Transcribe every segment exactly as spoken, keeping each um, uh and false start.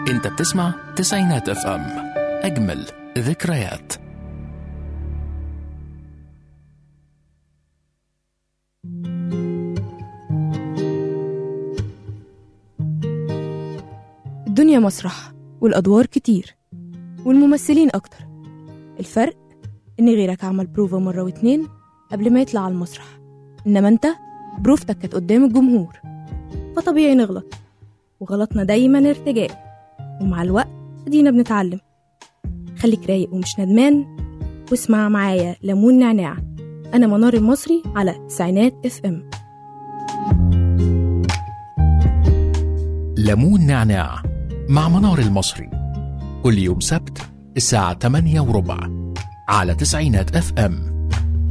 انت بتسمع تسعينات اف ام، اجمل ذكريات. الدنيا مسرح والأدوار كتير والممثلين أكتر. الفرق إن غيرك عمل بروفا مرة واتنين قبل ما يطلع على المسرح، إنما أنت بروفتك كانت قدام الجمهور، فطبيعي نغلط، وغلطنا دايما ارتجاء، ومع الوقت ادينا بنتعلم. خليك رايق ومش ندمان، واسمع معايا ليمون نعناع. أنا منار المصري على تسعينات اف ام. ليمون نعناع مع منار المصري، كل يوم سبت الساعة تمانية وربع على تسعينات اف ام.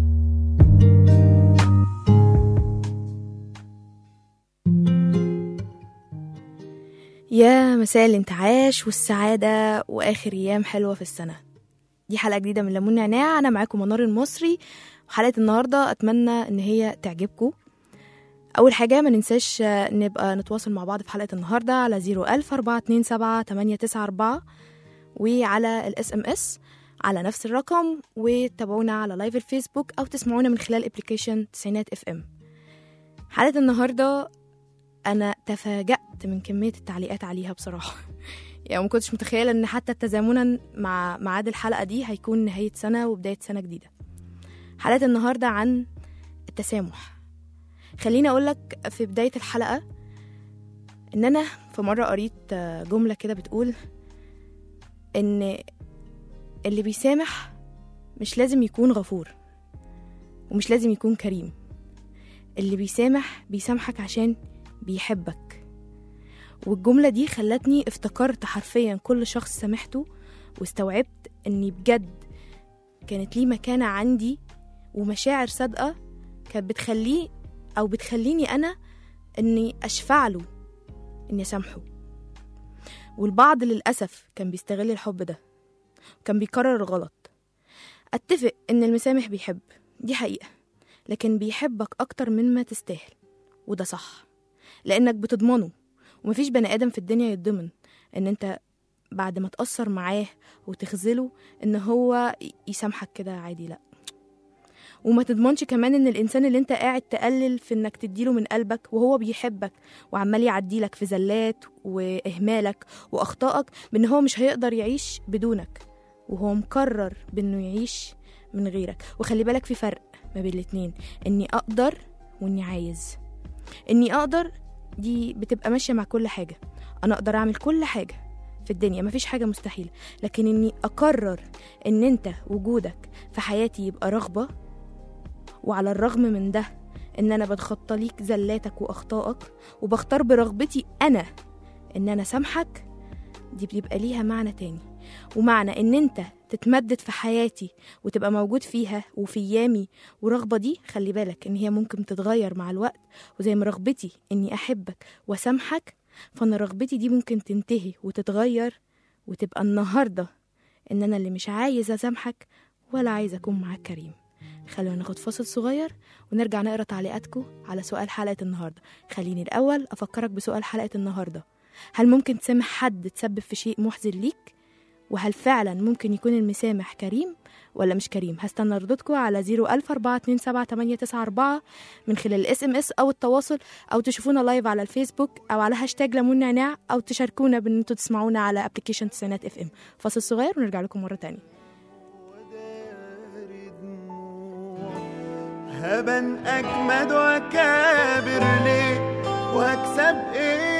يا مساء الانتعاش والسعادة وآخر أيام حلوة في السنة. دي حلقة جديدة من ليمون نعناع، أنا معاكم منار المصري، وحلقة النهاردة أتمنى إن هي تعجبكم. أول حاجة ما ننساش نبقى نتواصل مع بعض في حلقة النهاردة على زيرو ألف أربعة اتنين سبعة تمانية تسعة أربعة، وعلى الاس ام اس على نفس الرقم، وتابعونا على لايف الفيسبوك أو تسمعونا من خلال ابليكيشن تسعينات اف ام. حلقة النهاردة أنا تفاجأت من كمية التعليقات عليها بصراحة. يعني ما كنتش متخيلة إن حتى تزامنا مع ميعاد الحلقة دي هيكون نهاية سنة وبداية سنة جديدة. حلقة النهاردة عن التسامح. خليني أقولك في بداية الحلقة إن أنا في مرة قريت جملة كده بتقول إن اللي بيسامح مش لازم يكون غفور، ومش لازم يكون كريم. اللي بيسامح بيسامحك عشان بيحبك. والجملة دي خلتني افتكرت حرفيا كل شخص سامحته، واستوعبت اني بجد كانت ليه مكانة عندي ومشاعر صادقة كانت بتخليه او بتخليني انا اني اشفع له اني اسامحه. والبعض للأسف كان بيستغل الحب ده وكان بيكرر الغلط. اتفق ان المسامح بيحب، دي حقيقة، لكن بيحبك اكتر من ما تستاهل، وده صح، لانك بتضمنه. ومفيش بني ادم في الدنيا يتضمن ان انت بعد ما تأثر معاه وتخذله ان هو يسامحك كده عادي، لا. وما تضمنش كمان ان الانسان اللي انت قاعد تقلل في انك تديله من قلبك وهو بيحبك وعمال يعديلك في زلات واهمالك واخطائك، بان هو مش هيقدر يعيش بدونك، وهو مقرر بانه يعيش من غيرك. وخلي بالك في فرق ما بين الاتنين، اني اقدر واني عايز. اني اقدر دي بتبقى ماشية مع كل حاجة، انا اقدر اعمل كل حاجة في الدنيا، مفيش حاجة مستحيلة. لكن اني اقرر ان انت وجودك في حياتي يبقى رغبة، وعلى الرغم من ده ان انا بتخطى ليك زلاتك واخطائك وبختار برغبتي انا ان انا سامحك، دي بيبقى ليها معنى تاني. ومعنى ان انت تتمدد في حياتي وتبقى موجود فيها وفي ايامي، ورغبة دي خلي بالك ان هي ممكن تتغير مع الوقت. وزي ما رغبتي اني احبك واسامحك، فانا رغبتي دي ممكن تنتهي وتتغير وتبقى النهاردة ان انا اللي مش عايز اسامحك ولا عايز اكون معاك كريم. خلونا ناخد فاصل صغير ونرجع نقرأ تعليقاتكم على سؤال حلقة النهاردة. خليني الاول افكرك بسؤال حلقة النهاردة: هل ممكن تسامح حد تسبب في شيء محزن ليك؟ وهل فعلا ممكن يكون المسامح كريم ولا مش كريم؟ هستنى ردودكم على زيرو ألف أربعة اتنين سبعة تمانية تسعة أربعة من خلال الاس ام اس او التواصل، او تشوفونا لايف على الفيسبوك او على هاشتاج ليمون نعناع، او تشاركونا بان انتوا تسمعونا على ابلكيشن تسعينات اف ام. فاصل صغير ونرجع لكم مرة تانية. هبن أجمد وأكابر ليه وهكسب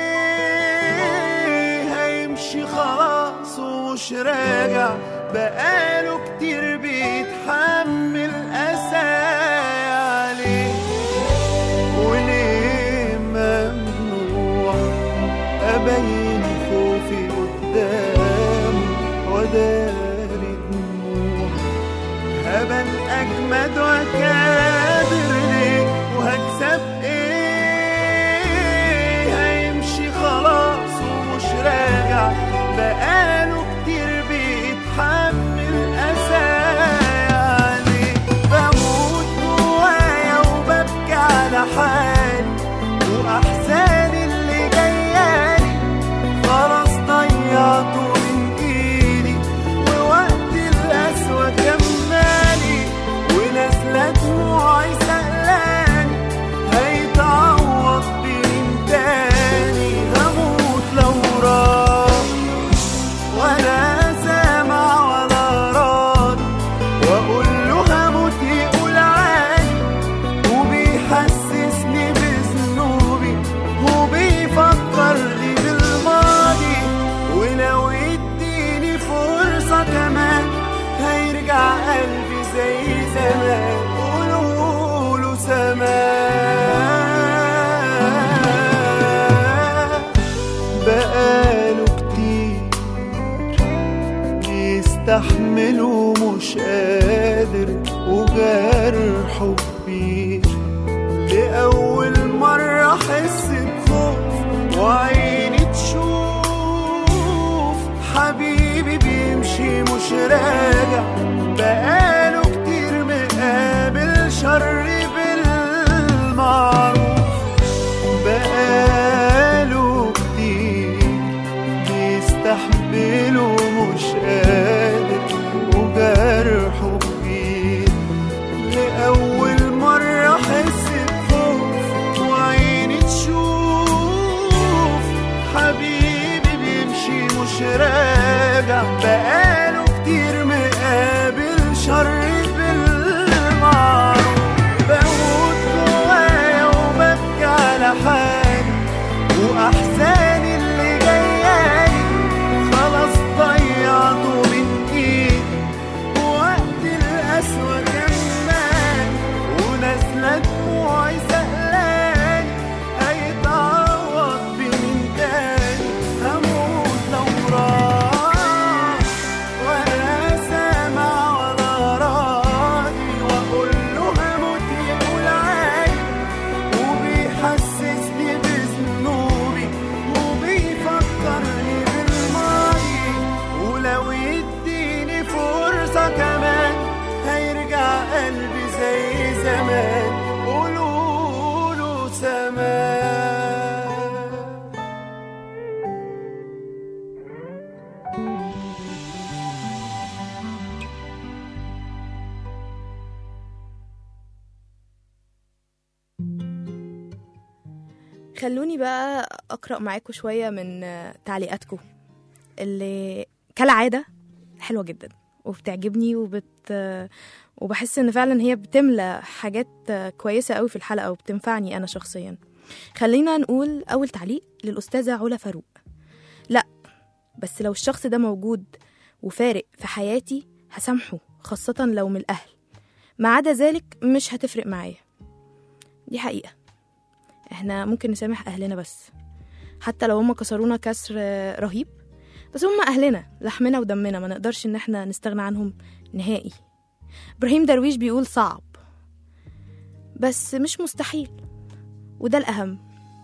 إيه؟ هيمشي خلاص ومش راجع، بقاله كتير بيتحمل أسايا عليه. وليه ممنوع أبين خوفي قدام وداري دموع؟ هبن أجمد وأكابر ليه وهكسب إيه؟ هيمشي خلاص ومش راجع، بقاله كتير بيتحمل أسايا عليه. مستحمله مش قادر وجرحه كبير. لأول مرة أحس بخوف وعيني تشوف حبيبي بيمشي مش راجع، بقاله كتير مقابل شر بالمعروف، بقاله كتير بيستحمله مش قادر وجرحه كبير. لأول مرة أحس بخوف وعيني تشوف حبيبي بيمشي مش راجع، بقاله كتير مقابل شر بالمعروف. بموت جوايا وببكي على حالي وأحزاني اللي جايالي خلاص ضيعته من إيدي، وقت القسوة كمان ونازلة دموعي سهلاني، هيتعوض بمين تاني؟ هموت لو راح ولا سامع ولا راضي، وأقول له هموت يقول عادي، وبيحسسني بذنوبي وبيفكرني بالماضي. ولو يديني فرصة كمان هيرجع قلبي زي زمان، قولوله سمان. خلوني بقى أقرأ معاكم شوية من تعليقاتكم اللي كالعادة حلوة جدا وبتعجبني وبت وبحس إن فعلا هي بتملى حاجات كويسة قوي في الحلقة وبتنفعني أنا شخصيا. خلينا نقول أول تعليق للأستاذة علا فاروق: لا بس لو الشخص ده موجود وفارق في حياتي هسامحه، خاصة لو من الأهل، ما عدا ذلك مش هتفرق معايا. دي حقيقة، احنا ممكن نسامح أهلنا بس حتى لو هم كسرونا كسر رهيب، بس هم أهلنا لحمنا ودمنا، ما نقدرش إن احنا نستغنى عنهم نهائي. إبراهيم درويش بيقول صعب بس مش مستحيل، وده الأهم.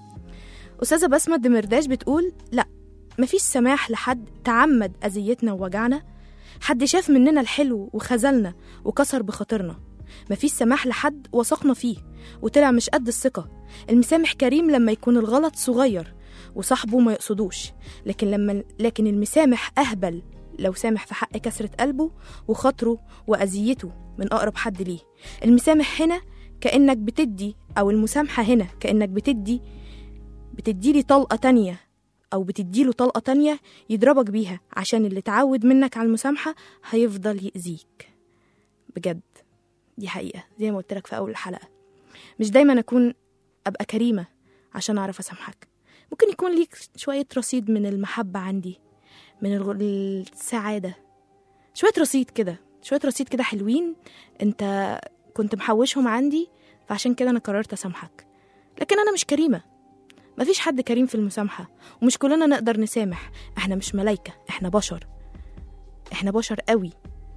أستاذة بسمة دمرداش بتقول لا، مفيش سماح لحد تعمد أذيتنا ووجعنا، حد شاف مننا الحلو وخذلنا وكسر بخاطرنا. مفيش سماح لحد وثقنا فيه وطلع مش قد الثقة. المسامح كريم لما يكون الغلط صغير وصاحبه ما يقصدوش، لكن لما لكن المسامح أهبل لو سامح في حق كسرة قلبه وخاطره وأذيته من أقرب حد ليه. المسامح هنا كأنك بتدي، أو المسامحة هنا كأنك بتدي بتدي لي طلقة تانية، أو بتدي له طلقة تانية يضربك بيها، عشان اللي تعود منك على المسامحة هيفضل يأذيك. بجد دي حقيقة زي ما قلت لك في أول الحلقة، مش دايما أكون أبقى كريمة عشان أعرف أسامحك. ممكن يكون ليك شوية رصيد من المحبة عندي، من السعادة، شوية رصيد كده، شوية رصيد كده حلوين أنت كنت محوشهم عندي، فعشان كده أنا قررت أسامحك. لكن أنا مش كريمة، مفيش حد كريم في المسامحة، ومش كلنا نقدر نسامح. احنا مش ملايكة، احنا بشر، احنا بشر قوي،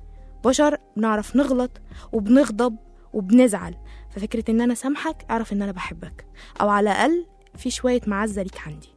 بشر بنعرف نغلط وبنغضب وبنزعل. ففكرة ان انا سامحك اعرف ان انا بحبك، او على الاقل في شوية معزة ليك عندي.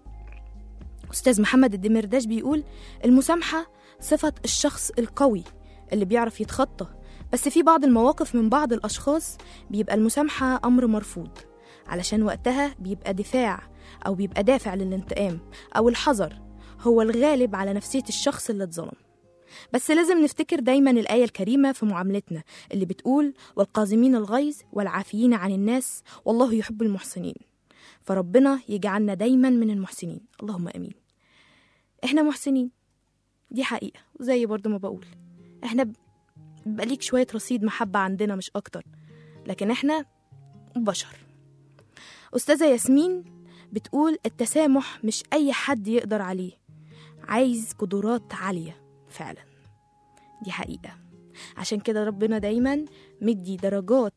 أستاذ محمد الدمرداش بيقول المسامحة صفة الشخص القوي اللي بيعرف يتخطى، بس في بعض المواقف من بعض الأشخاص بيبقى المسامحة أمر مرفوض، علشان وقتها بيبقى دفاع أو بيبقى دافع للانتقام، أو الحذر هو الغالب على نفسية الشخص اللي اتظلم. بس لازم نفتكر دايما الآية الكريمة في معاملتنا اللي بتقول والقازمين الغيظ والعافيين عن الناس والله يحب المحسنين. فربنا يجعلنا دايما من المحسنين، اللهم أمين. احنا محسنين، دي حقيقة، وزي برضو ما بقول احنا بيبقى ليك شوية رصيد محبة عندنا مش أكتر، لكن احنا بشر. أستاذة ياسمين بتقول التسامح مش أي حد يقدر عليه، عايز قدرات عالية فعلا. دي حقيقة، عشان كده ربنا دايما مدي درجات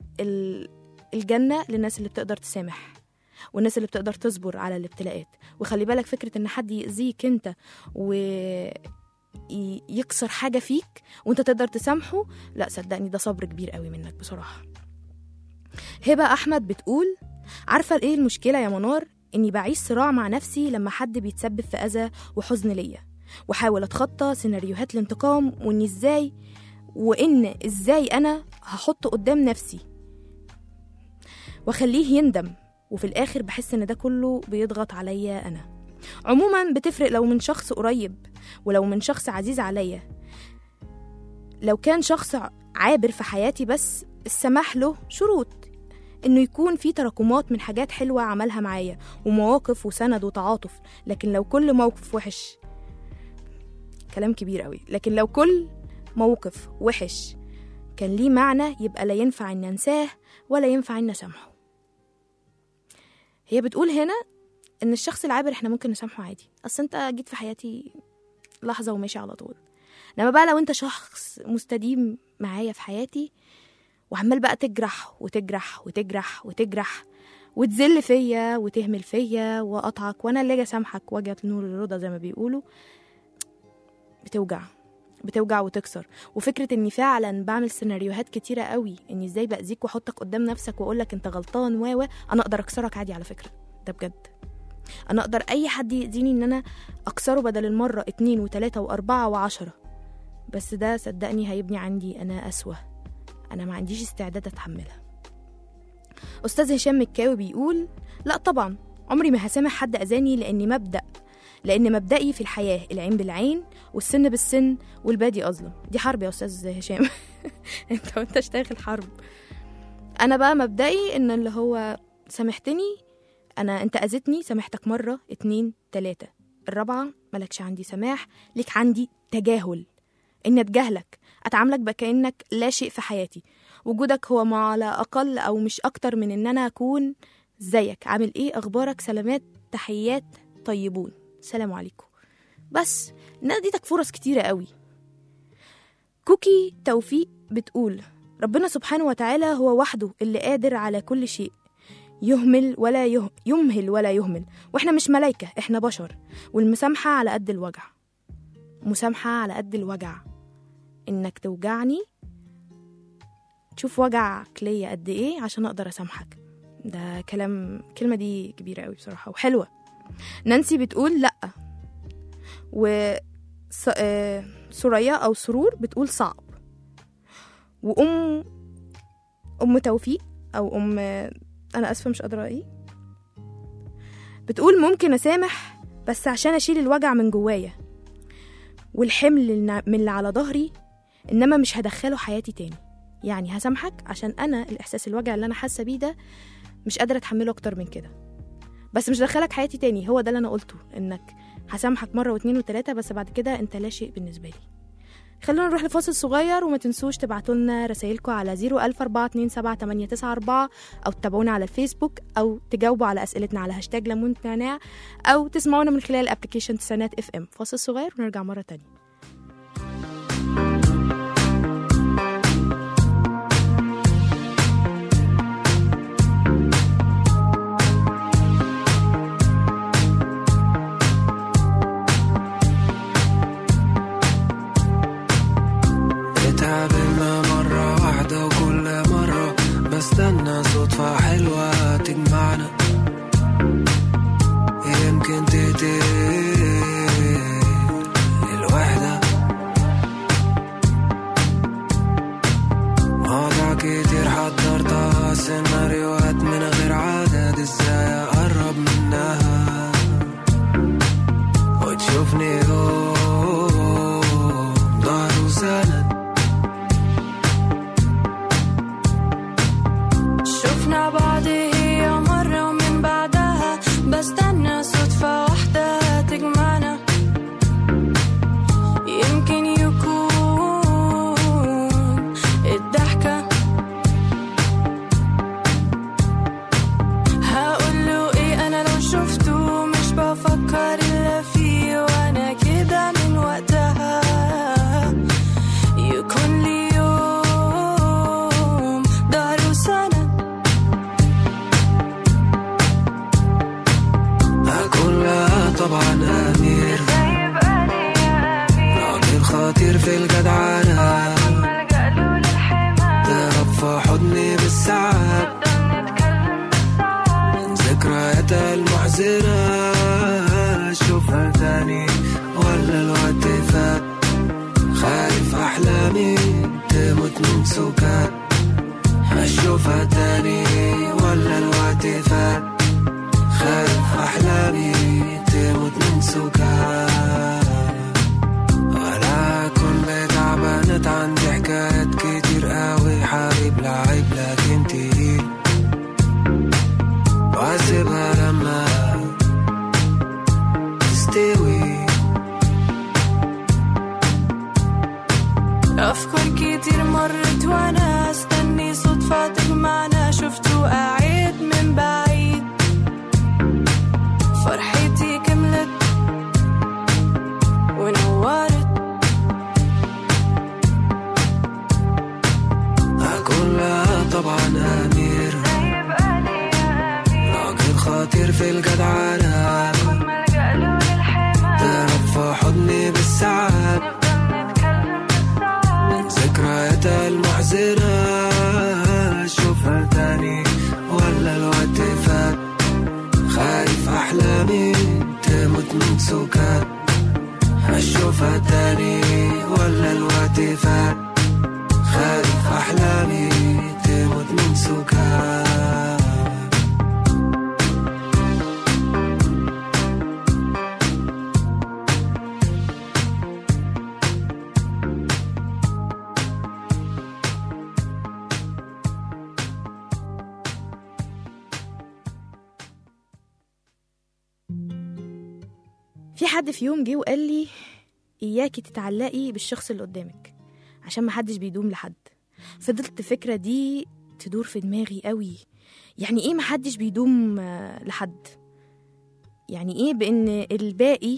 الجنة للناس اللي بتقدر تسامح والناس اللي بتقدر تصبر على الابتلاءات. وخلي بالك فكرة ان حد يأذيك انت و... ي- يكسر حاجة فيك وانت تقدر تسامحه، لا صدقني ده صبر كبير قوي منك بصراحة. هبة أحمد بتقول عارفة ايه المشكلة يا منار؟ اني بعيش صراع مع نفسي لما حد بيتسبب في أذى وحزن ليا، وحاول اتخطى سيناريوهات الانتقام، واني ازاي وان ازاي انا هحط قدام نفسي واخليه يندم، وفي الاخر بحس ان ده كله بيضغط عليا انا. عموما بتفرق لو من شخص قريب ولو من شخص عزيز عليا. لو كان شخص عابر في حياتي بس السماح له شروط، انه يكون في تراكمات من حاجات حلوة عملها معايا ومواقف وسند وتعاطف. لكن لو كل موقف وحش، كلام كبير قوي، لكن لو كل موقف وحش كان ليه معنى، يبقى لا ينفع ان انساه ولا ينفع ان اسامحه. هي بتقول هنا ان الشخص العابر احنا ممكن نسامحه عادي، اصل انت جيت في حياتي لحظة وماشي على طول. لما بقى لو انت شخص مستديم معايا في حياتي وعمال بقى تجرح وتجرح وتجرح وتجرح وتذل فيا وتهمل فيا وقطعك، وانا اللي اجي اسامحك واجي نور الرضا زي ما بيقولوا، بتوجع بتوجع وتكسر. وفكرة اني فعلا بعمل سيناريوهات كتيرة قوي اني ازاي بأذيك واحطك قدام نفسك واقولك انت غلطان و انا اقدر اكسرك عادي على فكرة، ده بجد. انا اقدر اي حد يأذيني ان انا اكسره بدل المرة اتنين وتلاتة واربعة وعشرة، بس ده صدقني هيبني عندي انا اسوأ، انا ما عنديش استعداد اتحملها. استاذ هشام مكاوي بيقول لا طبعا عمري ما هسامح حد اذاني، لاني مبدأ لان مبدئي في الحياة العين بالعين والسن بالسن والبادي اظلم. دي حرب يا استاذ هشام انت وانت اشتغل حرب. انا بقى مبدئي ان اللي هو سامحتني، انا انت اذيتني سامحتك مرة اتنين تلاتة، الرابعة ملكش عندي سماح، ليك عندي تجاهل، ان اتجاهلك اتعاملك بكأنك لا شيء في حياتي، وجودك هو ما على اقل او مش اكتر من ان انا اكون زيك، عامل ايه، اخبارك، سلامات، تحيات، طيبون، سلام عليكم. بس الناس دي تك فرص كتيرة قوي. كوكي توفيق بتقول ربنا سبحانه وتعالى هو وحده اللي قادر على كل شيء، يهمل ولا يه... يمهل ولا يهمل، واحنا مش ملايكة، احنا بشر، والمسامحة على قد الوجع. مسامحة على قد الوجع، انك توجعني تشوف وجعك ليا قد ايه عشان اقدر اسامحك. ده كلام كلمة دي كبيرة قوي بصراحة وحلوة. نانسي بتقول لأ، و سوريا أو سرور بتقول صعب. وأم أم توفيق أو أم أنا أسفة مش قادرة إيه بتقول ممكن أسامح بس عشان أشيل الوجع من جوايا والحمل من اللي على ظهري، إنما مش هدخله حياتي تاني. يعني هسامحك عشان أنا الإحساس الوجع اللي أنا حاسة بيه ده مش قادرة أتحمله أكتر من كده، بس مش دخلك حياتي تاني. هو ده اللي أنا قلته، إنك هسامحك مرة واتنين وتلاتة، بس بعد كده أنت لا شيء بالنسبة لي. خلونا نروح لفاصل صغير، وما تنسوش تبعتولنا رسائلكم على زيرو ألف أربعة اتنين سبعة تمانية تسعة أربعة، أو تتابعونا على الفيسبوك، أو تجاوبوا على أسئلتنا على هاشتاج ليمون نعناع، أو تسمعونا من خلال أبليكيشن تسعينات اف ام. فاصل صغير ونرجع مرة تانية. اتقابلنا مرة واحدة وكل مرة بستنى صدفة حلوة تجمعنا، يمكن تقتل الوحدة في الجدعنة، تهرب في حضني بالساعات، ذكريات المحزنة أشوفها تاني ولا الوقت فات، خايف أحلامي تموت من سكات، أشوفها تاني ولا الوقت فات، خايف أحلامي تموت من سكات. وأنا كنت تعبانة عندي حكايات كتير قوي، حبيب لعيب لكن تقيل، وأسيبها لما تستوي. أفكار كتير مرت وأنا استني صدفة تجمعنا، شفته قاعد من بعيد، فرحتي كملت ونورت. كلها طبعا أمير، راجل خطير في الجدعنة، تهرب في حضني بالساعات، ذكريات المحزنة أشوفها تاني ولا الوقت فات، خايف أحلامي تموت من سكات، أشوفها تاني ولا الوقت فات، خايف أحلامي تموت من سكات. في حد في يوم جه وقال لي إياكي تتعلقي بالشخص اللي قدامك عشان محدش بيدوم لحد. فضلت الفكرة دي تدور في دماغي قوي. يعني إيه محدش بيدوم لحد؟ يعني إيه بإن الباقي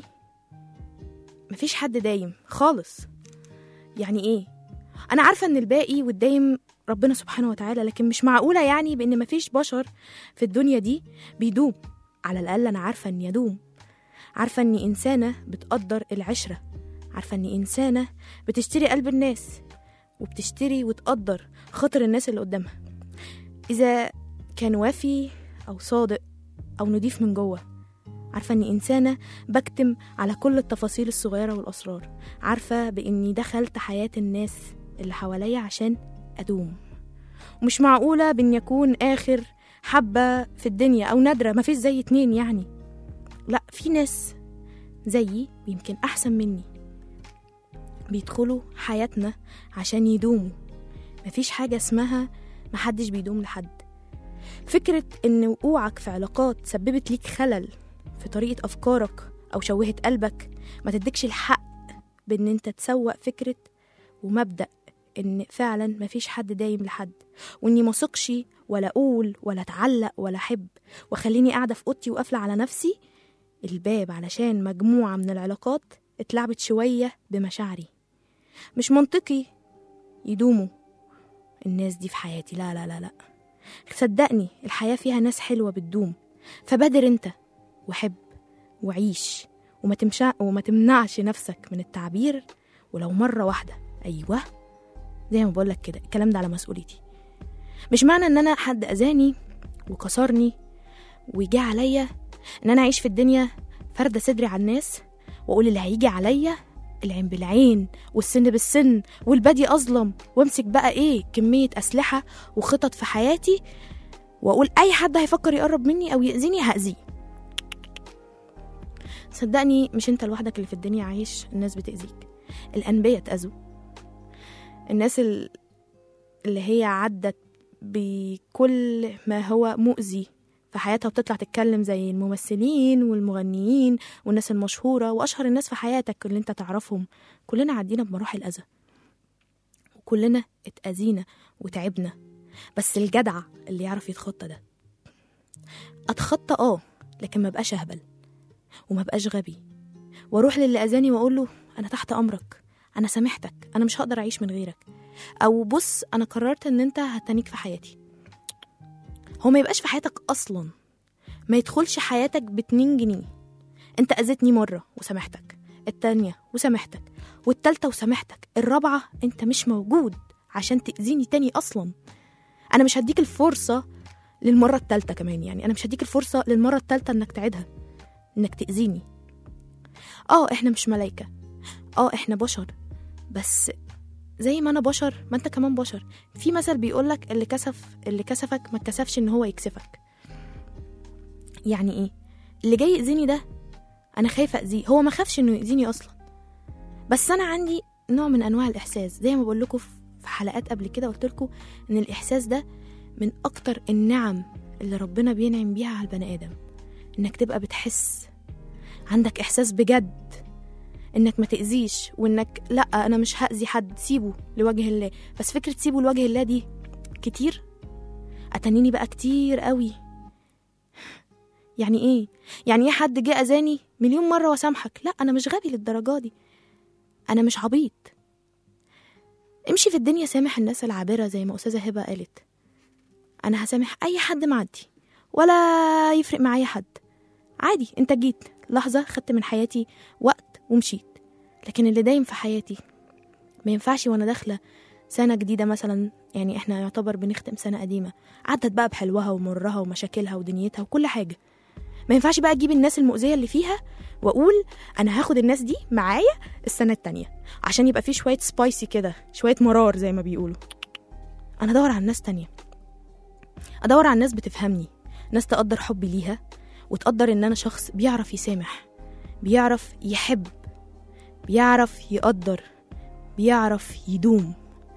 مفيش حد دايم خالص؟ يعني إيه؟ أنا عارفة إن الباقي والدايم ربنا سبحانه وتعالى، لكن مش معقولة يعني بإن مفيش بشر في الدنيا دي بيدوم. على الأقل أنا عارفة إن يدوم، عارفة إني إنسانة بتقدر العشرة، عارفة إني إنسانة بتشتري قلب الناس وبتشتري وتقدر خاطر الناس اللي قدامها، إذا كان وافي أو صادق أو نضيف من جوه. عارفة إني إنسانة بكتم على كل التفاصيل الصغيرة والأسرار، عارفة بإني دخلت حياة الناس اللي حواليا عشان أدوم. ومش معقولة بإن يكون آخر حبة في الدنيا أو نادرة، مفيش زي اتنين يعني. لا، في ناس زيي يمكن أحسن مني بيدخلوا حياتنا عشان يدوموا. مفيش حاجة اسمها محدش بيدوم لحد. فكرة إن وقوعك في علاقات سببت ليك خلل في طريقة أفكارك أو شوهت قلبك ما تدكش الحق بإن أنت تسوق فكرة ومبدأ إن فعلا مفيش حد دايم لحد، وإني مصقش ولا أقول ولا أتعلق ولا أحب وخليني قاعدة في أوضتي وقافلة على نفسي الباب علشان مجموعة من العلاقات اتلعبت شوية بمشاعري. مش منطقي يدوموا الناس دي في حياتي. لا لا لا لا، صدقني الحياة فيها ناس حلوة بتدوم. فبادر انت وحب وعيش وما, تمشع وما تمنعش نفسك من التعبير ولو مرة واحدة. أيوة زي ما بقولك كده، الكلام ده على مسؤوليتي. مش معنى ان انا حد أذاني وكسرني ويجي عليا ان انا اعيش في الدنيا فردة صدري على الناس واقول اللي هيجي عليا العين بالعين والسن بالسن والبدي أظلم، وامسك بقى ايه كمية أسلحة وخطط في حياتي واقول اي حد هيفكر يقرب مني او يأذيني هأذيه. صدقني مش انت لوحدك اللي في الدنيا عايش، الناس بتأذيك. الأنبياء اتأذوا، الناس اللي هي عدت بكل ما هو مؤذي في حياتها وبتطلع تتكلم زي الممثلين والمغنيين والناس المشهورة وأشهر الناس في حياتك اللي انت تعرفهم. كلنا عدينا بمراحل أذى وكلنا اتأذينا وتعبنا، بس الجدع اللي يعرف يتخطى ده. أتخطى اه لكن ما بقاش أهبل وما بقاش غبي واروح للي أذاني وأقول له أنا تحت أمرك، أنا سامحتك، أنا مش هقدر أعيش من غيرك، أو بص أنا قررت أن أنت هتنيك في حياتي. هو ما يبقاش في حياتك أصلا، ما يدخلش حياتك باتنين جنيه. أنت أذيتني مرة وسامحتك، التانية وسامحتك، والتالتة وسامحتك، الرابعة انت مش موجود عشان تأذيني تاني أصلا. أنا مش هديك الفرصة للمرة التالتة كمان، يعني أنا مش هديك الفرصة للمرة التالتة إنك تعيدها، إنك تأذيني. آه إحنا مش ملايكة، آه إحنا بشر، بس زي ما أنا بشر ما أنت كمان بشر. في مثل بيقولك اللي كسف اللي كسفك ما كسفش إن هو يكسفك. يعني إيه؟ اللي جاي يأذيني ده أنا خايفة أذيه، هو ما خافش إنه يأذيني أصلا، بس أنا عندي نوع من أنواع الإحساس. زي ما بقولكوا في حلقات قبل كده قلتلكوا إن الإحساس ده من أكتر النعم اللي ربنا بينعم بيها على البني آدم، إنك تبقى بتحس، عندك إحساس بجد إنك ما تأذيش، وإنك لأ أنا مش هأذي حد، سيبه لوجه الله. بس فكرة سيبه لوجه الله دي كتير، أتنيني بقى كتير قوي. يعني إيه؟ يعني إيه حد جه أذاني مليون مرة وسامحك؟ لأ أنا مش غبي للدرجة دي، أنا مش عبيط. امشي في الدنيا سامح الناس العابرة زي ما أستاذة هبة قالت. أنا هسامح أي حد معدي ولا يفرق معايا حد، عادي. انت جيت لحظة خدت من حياتي وقت ومشيت، لكن اللي دايم في حياتي ما ينفعش وانا داخلة سنة جديدة مثلا. يعني احنا يعتبر بنختم سنة قديمة عدت بقى بحلوها ومرها ومشاكلها ودنيتها وكل حاجة، ما ينفعش بقى اجيب الناس المؤذية اللي فيها واقول انا هاخد الناس دي معايا السنة التانية عشان يبقى فيه شوية سبايسي كده، شوية مرار زي ما بيقولوا. انا ادور على الناس تانية، ادور على الناس بتفهمني، ناس تقدر حبي ليها وتقدر ان انا شخص بيعرف يسامح، بيعرف يحب، بيعرف يقدر، بيعرف يدوم.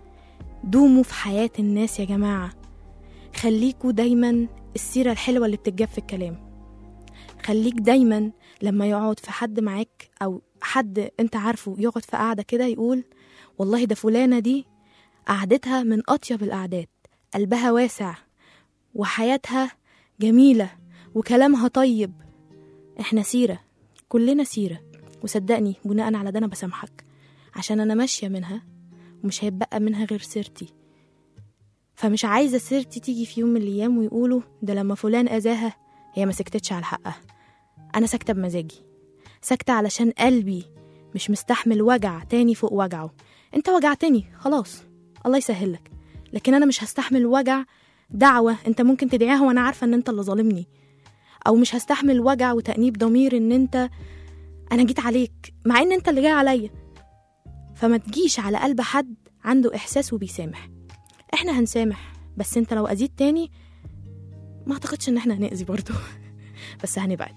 دوموا في حياة الناس يا جماعة، خليكوا دايما السيرة الحلوة اللي بتتجاب في الكلام. خليك دايما لما يقعد في حد معاك او حد انت عارفه يقعد في قعدة كده يقول والله ده فلانة دي قعدتها من اطيب القعدات، قلبها واسع وحياتها جميلة وكلامها طيب. احنا سيرة، كلنا سيرة، وصدقني بناء على ده انا بسامحك عشان انا ماشية منها ومش هيبقى منها غير سيرتي. فمش عايزة سيرتي تيجي في يوم من الايام ويقولوا ده لما فلان اذاها هي ما سكتتش على حقها. انا ساكتة بمزاجي، ساكتة علشان قلبي مش مستحمل وجع تاني فوق وجعه. انت وجعتني خلاص الله يسهلك، لكن انا مش هستحمل وجع دعوة انت ممكن تدعيها وانا عارفة ان انت اللي ظالمني، او مش هستحمل وجع وتأنيب ضمير ان انت انا جيت عليك مع ان انت اللي جاي عليا. فما تجيش على قلب حد عنده احساس وبيسامح. احنا هنسامح، بس انت لو اذيت تاني ما اعتقدش ان احنا هنأذي برضو بس هنبعد.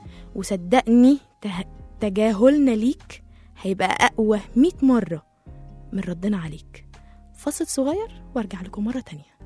وصدقني تجاهلنا ليك هيبقى اقوى مئة مرة من ردنا عليك. فاصل صغير وارجع لكم مرة تانية.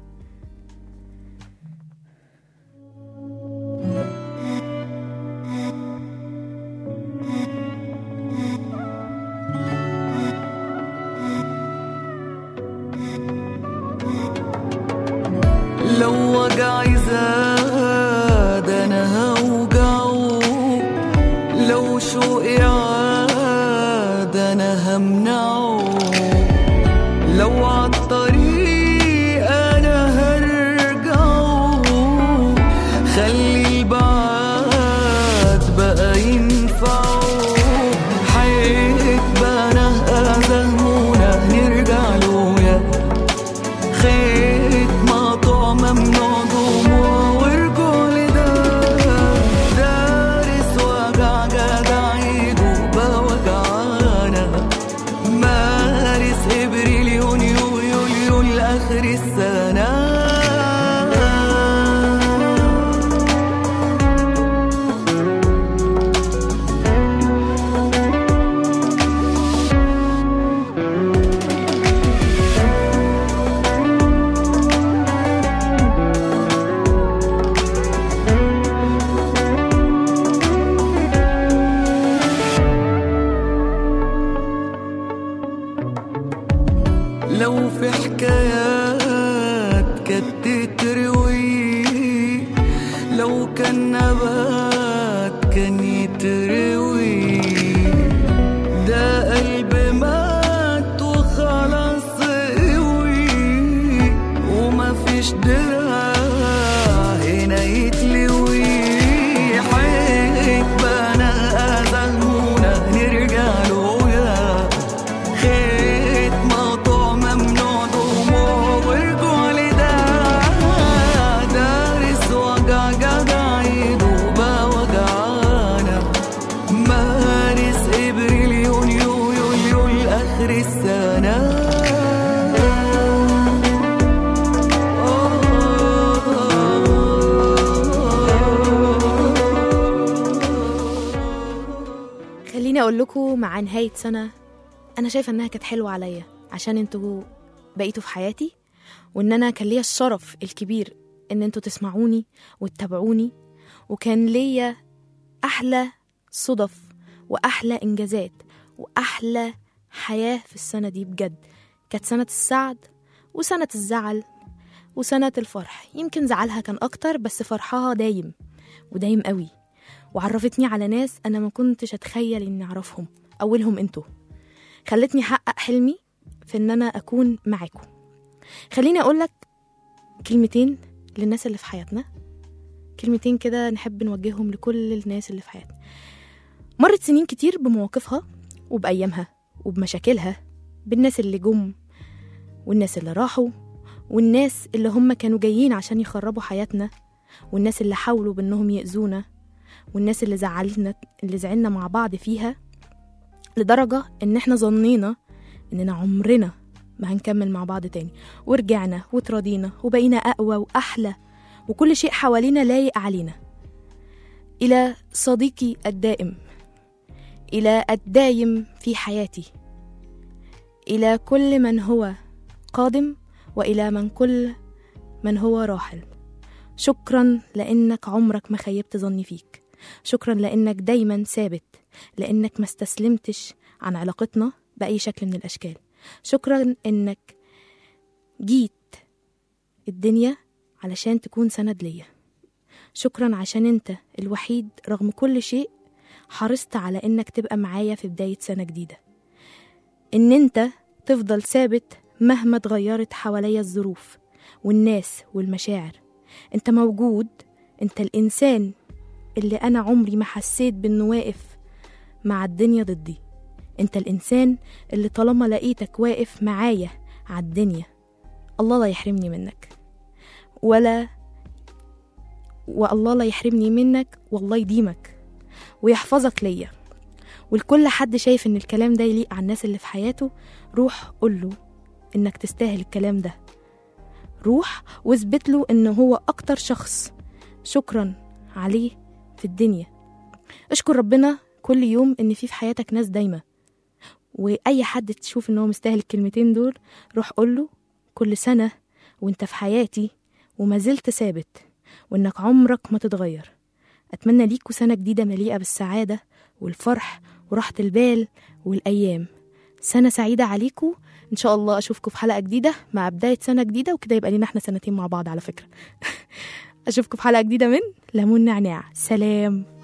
لو وجعي زاد انا هوجعه، لو شوقي عاد انا همنعه، لو عالطريق انا هرجعه، خلي البعاد بقى ينفعه، حيت بنا أزهمونا نرجع له يا خيط مقطوع ممنوع دموع ورجوع لده، دارس وجع جدع يجوبة وجعانا، مارس ابريليون يول يول يول آخر السنة. لو في حكايات كانت تتروي، لو كان نبات كان يتروي، ده قلب مات وخلاص قوي، وما فيش دراع هنا يتلوي، حيت بنا أزهمونا نرجع خليني اقول لكم مع نهايه سنه انا شايفه انها كانت حلوه عليا عشان انتوا بقيتوا في حياتي، وان انا كان ليا الشرف الكبير ان انتوا تسمعوني وتتابعوني، وكان ليا احلى صدف واحلى انجازات واحلى حياه في السنه دي. بجد كانت سنه السعد وسنه الزعل وسنه الفرح، يمكن زعلها كان اكتر بس فرحها دايم ودايم قوي، وعرفتني على ناس انا ما كنتش اتخيل اني اعرفهم، اولهم انتوا. خلتني احقق حلمي في ان انا اكون معاكم. خليني اقولك كلمتين للناس اللي في حياتنا، كلمتين كده نحب نوجههم لكل الناس اللي في حياتنا. مرت سنين كتير بمواقفها وبأيامها وبمشاكلها، بالناس اللي جم والناس اللي راحوا والناس اللي هم كانوا جايين عشان يخربوا حياتنا والناس اللي حاولوا بأنهم يأذونا والناس اللي زعلنا اللي زعلنا مع بعض فيها، لدرجة ان احنا ظنينا اننا عمرنا ما هنكمل مع بعض تاني، ورجعنا وتراضينا وبقينا أقوى وأحلى وكل شيء حوالينا لايق علينا. إلى صديقي الدائم، إلى الدايم في حياتي، إلى كل من هو قادم وإلى من كل من هو راحل، شكرا لأنك عمرك ما خيبت ظني فيك، شكرا لأنك دايما ثابت، لأنك ما استسلمتش عن علاقتنا بأي شكل من الأشكال، شكرا أنك جيت الدنيا علشان تكون سند ليا، شكرا عشان أنت الوحيد رغم كل شيء حرصت على أنك تبقى معايا في بداية سنة جديدة، أن أنت تفضل ثابت مهما تغيرت حواليا الظروف والناس والمشاعر. أنت موجود، أنت الإنسان اللي أنا عمري ما حسيت بأنه واقف مع الدنيا ضدي، أنت الإنسان اللي طالما لقيتك واقف معايا على الدنيا الله لا يحرمني منك، ولا والله لا يحرمني منك، والله يديمك ويحفظك ليا. ولكل حد شايف ان الكلام ده يليق على الناس اللي في حياته، روح قوله انك تستاهل الكلام ده، روح واثبت له انه هو اكتر شخص شكرا عليه في الدنيا. اشكر ربنا كل يوم ان في في حياتك ناس دايمة، واي حد تشوف انه مستاهل الكلمتين دول روح قوله كل سنة وانت في حياتي وما زلت ثابت وانك عمرك ما تتغير. اتمنى ليكوا سنة جديدة مليئة بالسعادة والفرح وراحة البال والأيام، سنة سعيدة عليكوا إن شاء الله. أشوفكوا في حلقة جديدة مع بداية سنة جديدة، وكده يبقى لنا احنا سنتين مع بعض على فكرة. أشوفكوا في حلقة جديدة من ليمون نعناع. سلام.